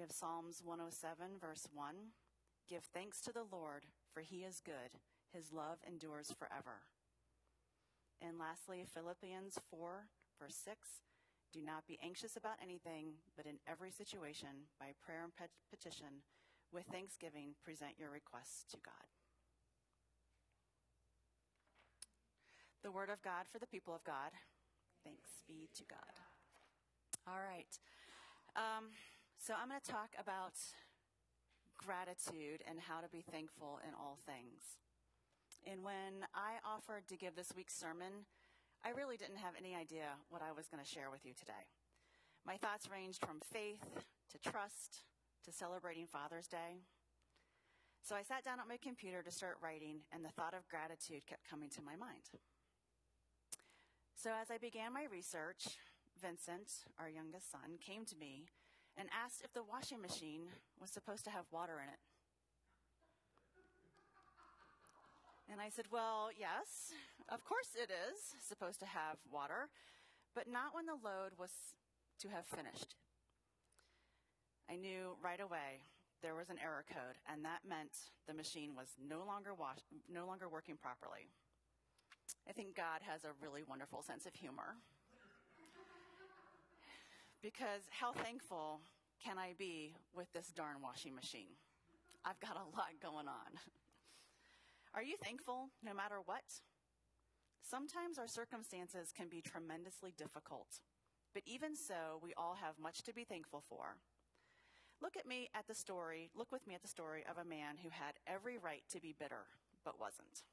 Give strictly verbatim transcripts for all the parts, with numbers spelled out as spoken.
We have Psalms one oh seven, verse one. Give thanks to the Lord, for he is good. His love endures forever. And lastly, Philippians four, verse six. Do not be anxious about anything, but in every situation, by prayer and pet- petition, with thanksgiving, present your requests to God. The word of God for the people of God. Thanks be to God. All right. Um, so I'm going to talk about gratitude and how to be thankful in all things. And when I offered to give this week's sermon, I really didn't have any idea what I was going to share with you today. My thoughts ranged from faith to trust to celebrating Father's Day. So I sat down at my computer to start writing, and the thought of gratitude kept coming to my mind. So as I began my research, Vincent, our youngest son, came to me and asked if the washing machine was supposed to have water in it. And I said, well, yes, of course it is supposed to have water, but not when the load was to have finished. I knew right away there was an error code, and that meant the machine was no longer wash- no longer working properly. I think God has a really wonderful sense of humor. Because how thankful can I be with this darn washing machine? I've got a lot going on. Are you thankful no matter what? Sometimes our circumstances can be tremendously difficult, but even so, we all have much to be thankful for. Look at me at the story, look with me at the story of a man who had every right to be bitter, but wasn't.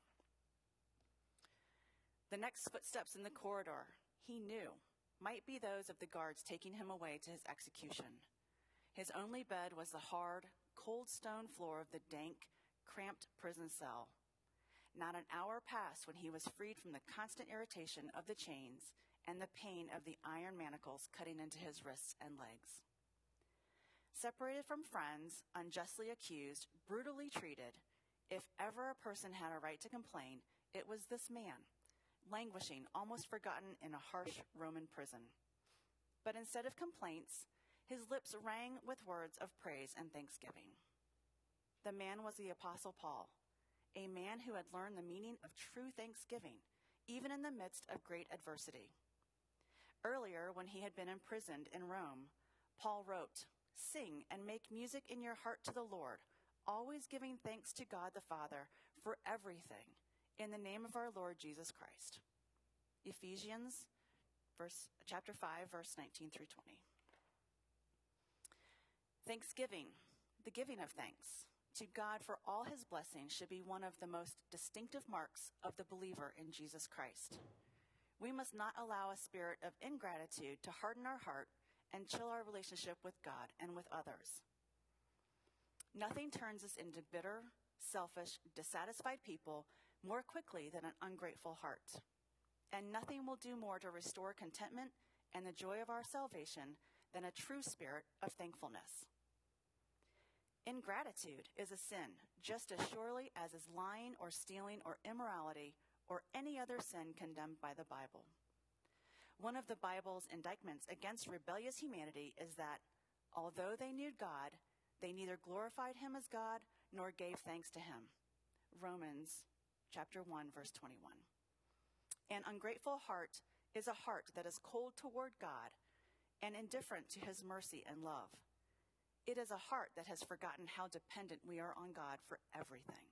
The next footsteps in the corridor, he knew, might be those of the guards taking him away to his execution. His only bed was the hard, cold stone floor of the dank, cramped prison cell. Not an hour passed when he was freed from the constant irritation of the chains and the pain of the iron manacles cutting into his wrists and legs. Separated from friends, unjustly accused, brutally treated, if ever a person had a right to complain, it was this man, languishing, almost forgotten in a harsh Roman prison. But instead of complaints, his lips rang with words of praise and thanksgiving. The man was the Apostle Paul, a man who had learned the meaning of true thanksgiving, even in the midst of great adversity. Earlier, when he had been imprisoned in Rome, Paul wrote, "Sing and make music in your heart to the Lord, always giving thanks to God the Father for everything, in the name of our Lord Jesus Christ." Ephesians verse, chapter five, verse nineteen through twenty. Thanksgiving, the giving of thanks to God for all his blessings, should be one of the most distinctive marks of the believer in Jesus Christ. We must not allow a spirit of ingratitude to harden our heart and chill our relationship with God and with others. Nothing turns us into bitter, selfish, dissatisfied people more quickly than an ungrateful heart. And nothing will do more to restore contentment and the joy of our salvation than a true spirit of thankfulness. Ingratitude is a sin just as surely as is lying or stealing or immorality or any other sin condemned by the Bible. One of the Bible's indictments against rebellious humanity is that, although they knew God, they neither glorified him as God nor gave thanks to him. Romans chapter one, verse twenty-one. An ungrateful heart is a heart that is cold toward God and indifferent to his mercy and love. It is a heart that has forgotten how dependent we are on God for everything.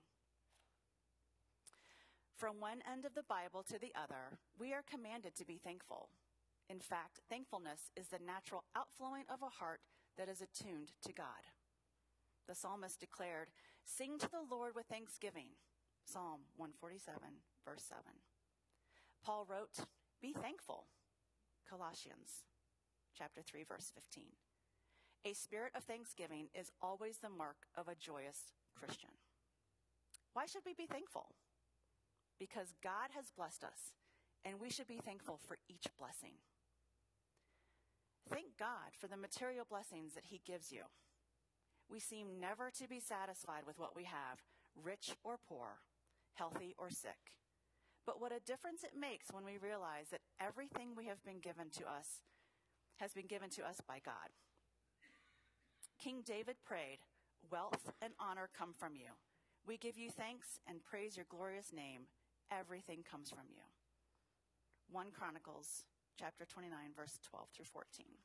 From one end of the Bible to the other, we are commanded to be thankful. In fact, thankfulness is the natural outflowing of a heart that is attuned to God. The psalmist declared, "Sing to the Lord with thanksgiving." Psalm one forty-seven, verse seven. Paul wrote, "Be thankful." Colossians chapter three, verse fifteen. A spirit of thanksgiving is always the mark of a joyous Christian. Why should we be thankful? Because God has blessed us, and we should be thankful for each blessing. Thank God for the material blessings that he gives you. We seem never to be satisfied with what we have, rich or poor, healthy or sick. But what a difference it makes when we realize that everything we have been given to us has been given to us by God. King David prayed, "Wealth and honor come from you. We give you thanks and praise your glorious name. Everything comes from you." First Chronicles chapter twenty-nine, verse twelve through fourteen.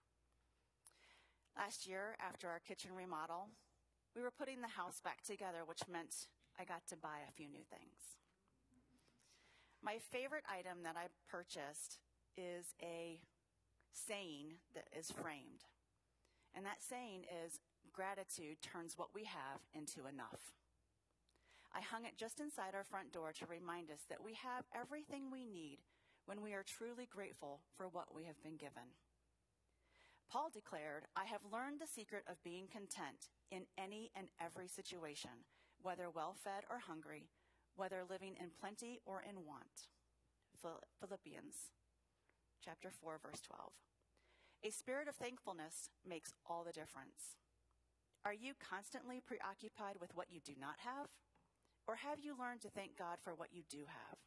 Last year, after our kitchen remodel, we were putting the house back together, which meant I got to buy a few new things. My favorite item that I purchased is a saying that is framed. And that saying is, "Gratitude turns what we have into enough." I hung it just inside our front door to remind us that we have everything we need when we are truly grateful for what we have been given. Paul declared, "I have learned the secret of being content in any and every situation, whether well-fed or hungry, whether living in plenty or in want." Philippians chapter four, verse twelve. A spirit of thankfulness makes all the difference. Are you constantly preoccupied with what you do not have? Or have you learned to thank God for what you do have?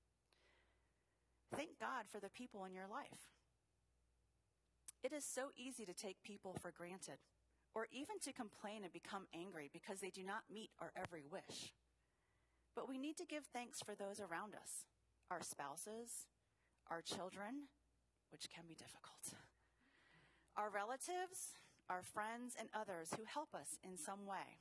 Thank God for the people in your life. It is so easy to take people for granted, or even to complain and become angry because they do not meet our every wish. But we need to give thanks for those around us, our spouses, our children, which can be difficult, our relatives, our friends, and others who help us in some way.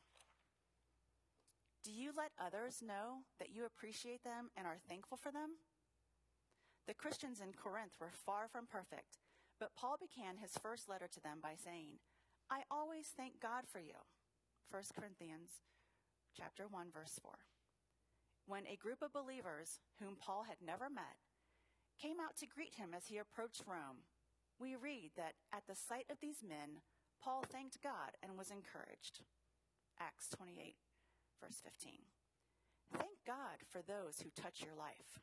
Do you let others know that you appreciate them and are thankful for them? The Christians in Corinth were far from perfect, but Paul began his first letter to them by saying, "I always thank God for you." First Corinthians chapter one, verse four. When a group of believers whom Paul had never met came out to greet him as he approached Rome, we read that at the sight of these men, Paul thanked God and was encouraged. Acts twenty-eight, verse fifteen. Thank God for those who touch your life.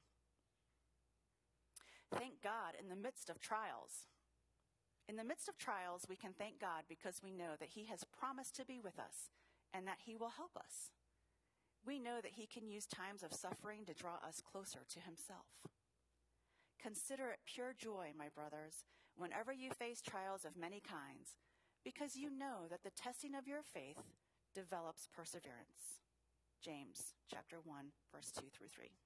Thank God in the midst of trials. In the midst of trials, we can thank God because we know that he has promised to be with us and that he will help us. We know that he can use times of suffering to draw us closer to himself. Consider it pure joy, my brothers, whenever you face trials of many kinds, because you know that the testing of your faith develops perseverance. James chapter one, verse two through three.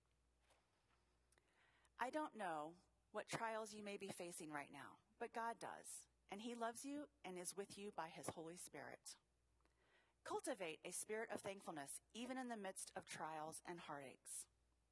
I don't know what trials you may be facing right now, but God does, and he loves you and is with you by his Holy Spirit. Cultivate a spirit of thankfulness even in the midst of trials and heartaches.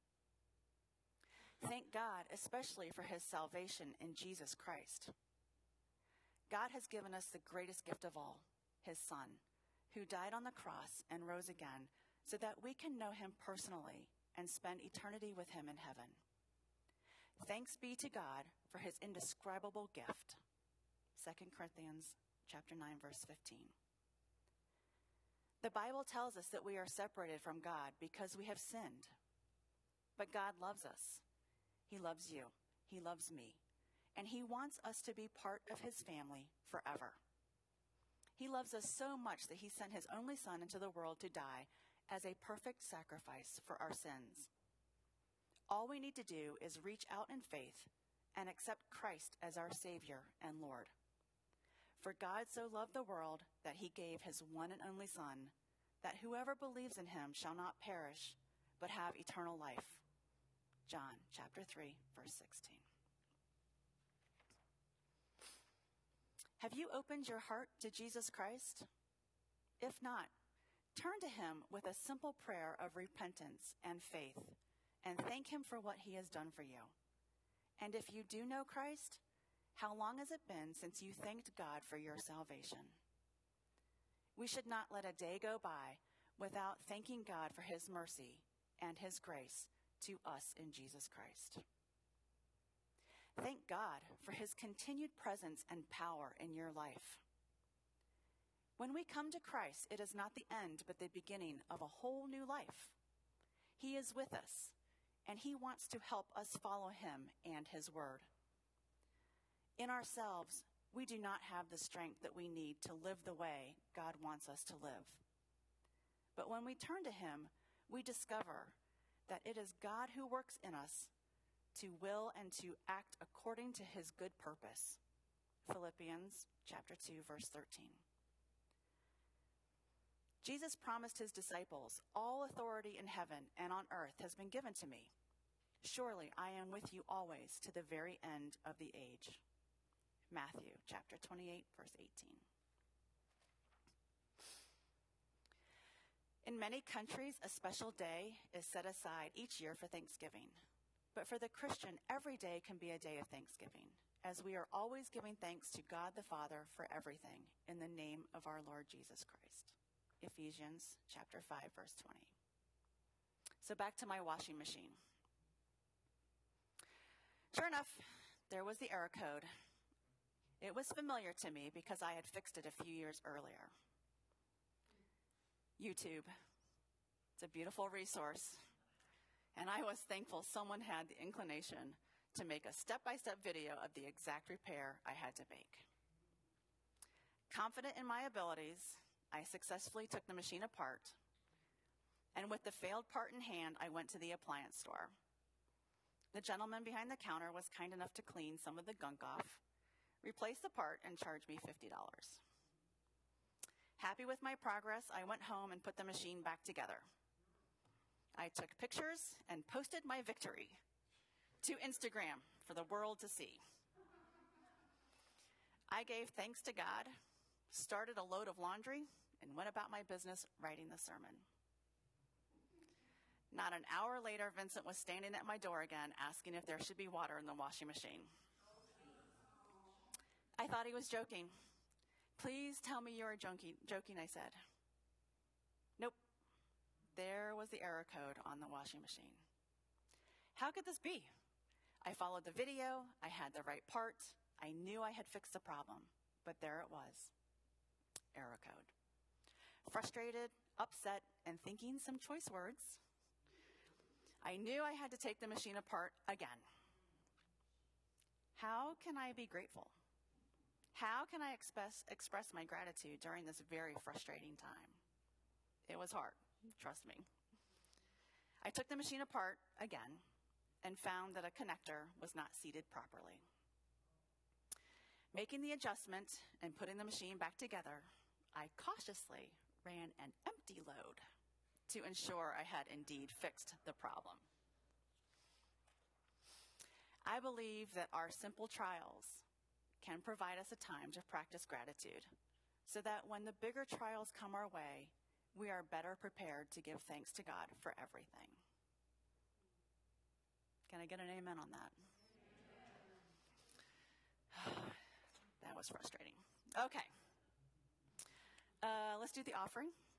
Thank God especially for his salvation in Jesus Christ. God has given us the greatest gift of all, his Son, who died on the cross and rose again so that we can know him personally and spend eternity with him in heaven. Thanks be to God for his indescribable gift. Second Corinthians chapter nine, verse fifteen. The Bible tells us that we are separated from God because we have sinned. But God loves us. He loves you. He loves me. And he wants us to be part of his family forever. He loves us so much that he sent his only Son into the world to die as a perfect sacrifice for our sins. All we need to do is reach out in faith and accept Christ as our Savior and Lord. For God so loved the world that he gave his one and only Son, that whoever believes in him shall not perish, but have eternal life. John chapter three, verse sixteen. Have you opened your heart to Jesus Christ? If not, turn to him with a simple prayer of repentance and faith, and thank him for what he has done for you. And if you do know Christ, how long has it been since you thanked God for your salvation? We should not let a day go by without thanking God for his mercy and his grace to us in Jesus Christ. Thank God for his continued presence and power in your life. When we come to Christ, it is not the end, but the beginning of a whole new life. He is with us, and he wants to help us follow him and his word. In ourselves, we do not have the strength that we need to live the way God wants us to live. But when we turn to him, we discover that it is God who works in us to will and to act according to his good purpose. Philippians chapter two, verse thirteen. Jesus promised his disciples, "All authority in heaven and on earth has been given to me. Surely I am with you always to the very end of the age." Matthew chapter twenty-eight, verse eighteen. In many countries, a special day is set aside each year for Thanksgiving. But for the Christian, every day can be a day of thanksgiving, as we are always giving thanks to God the Father for everything in the name of our Lord Jesus Christ. Ephesians chapter five, verse twenty. So back to my washing machine. Sure enough, there was the error code. It was familiar to me because I had fixed it a few years earlier. YouTube. It's a beautiful resource. And I was thankful someone had the inclination to make a step-by-step video of the exact repair I had to make. Confident in my abilities, I successfully took the machine apart. And with the failed part in hand, I went to the appliance store. The gentleman behind the counter was kind enough to clean some of the gunk off, replace the part, and charge me fifty dollars. Happy with my progress, I went home and put the machine back together. I took pictures and posted my victory to Instagram for the world to see. I gave thanks to God, started a load of laundry, and went about my business writing the sermon. Not an hour later, Vincent was standing at my door again, asking if there should be water in the washing machine. I thought he was joking. "Please tell me you are joking, joking," I said. Nope. There was the error code on the washing machine. How could this be? I followed the video. I had the right part. I knew I had fixed the problem, but there it was. Error code. Frustrated, upset, and thinking some choice words, I knew I had to take the machine apart again. How can I be grateful? How can I express, express my gratitude during this very frustrating time? It was hard, trust me. I took the machine apart again and found that a connector was not seated properly. Making the adjustment and putting the machine back together, I cautiously ran an empty load to ensure I had indeed fixed the problem. I believe that our simple trials can provide us a time to practice gratitude so that when the bigger trials come our way, we are better prepared to give thanks to God for everything. Can I get an amen on that? That was frustrating. Okay. Uh, let's do the offering.